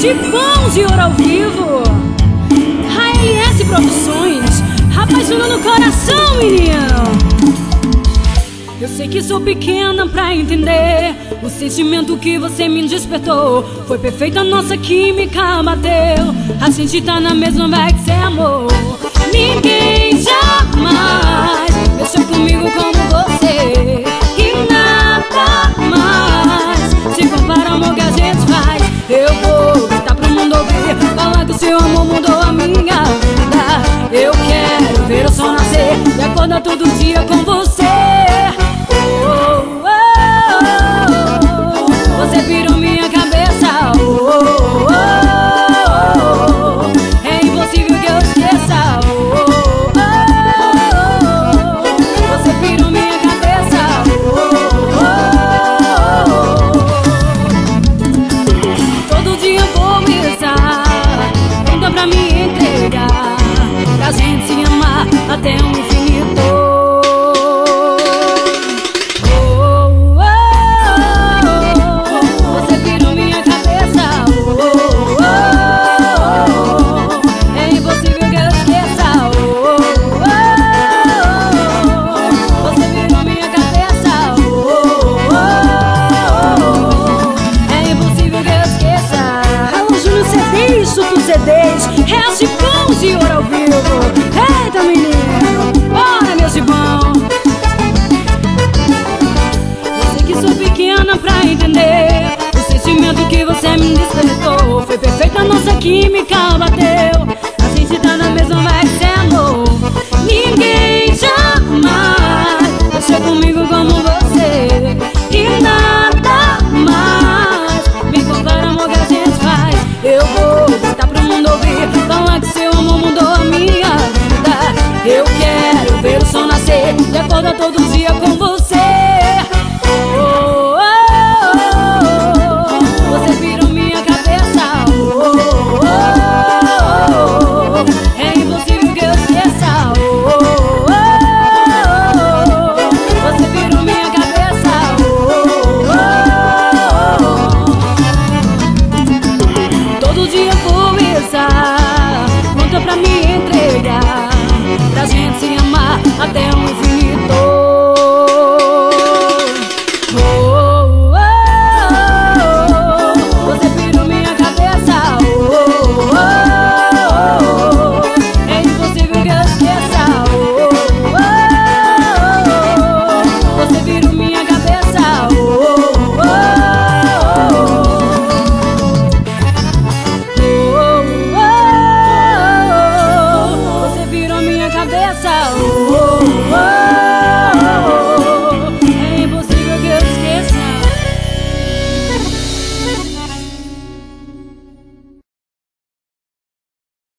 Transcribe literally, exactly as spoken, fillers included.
Chipão de ouro ao vivo, A L S Produções, apaixonando o coração, menino. Eu sei que sou pequena pra entender o sentimento que você me despertou. Foi perfeita a nossa química, bateu. A gente tá na mesma vibe que cê amou. Ninguém jamais mexeu comigo como você, e nada mais se compara ao amor que a gente faz. Eu vou gritar pro mundo ouvir, falar que o seu amor mudou a minha vida. Eu quero ver o sol nascer e acordar todo dia com você. Oh, oh, oh, você virou minha cabeça. Oh, oh, oh, oh, é impossível que eu esqueça. Oh, oh, oh, você virou minha cabeça. Oh, oh, oh, todo dia eu vou pensar, não dá pra me entregar, pra gente se amar até o infinito. C Ds, é Chipão de ouro ao vivo. Eita, menino, bora, meu Chipão. Eu sei que sou pequena pra entender o sentimento que você me despertou. Foi perfeita a nossa química, bateu.